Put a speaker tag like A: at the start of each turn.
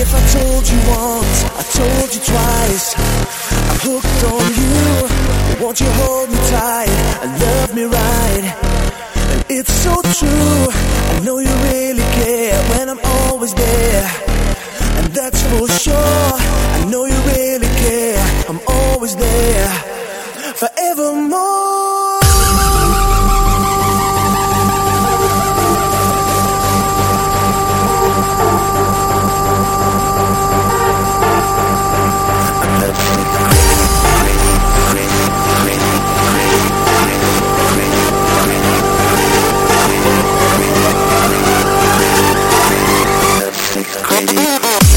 A: I told you once, I told you twice, I'm hooked on you. Won't you hold me tight and love me right? And it's so true, I know you really care when I'm always there. And that's for sure, I know you really care, I'm always there, forevermore. Crazy.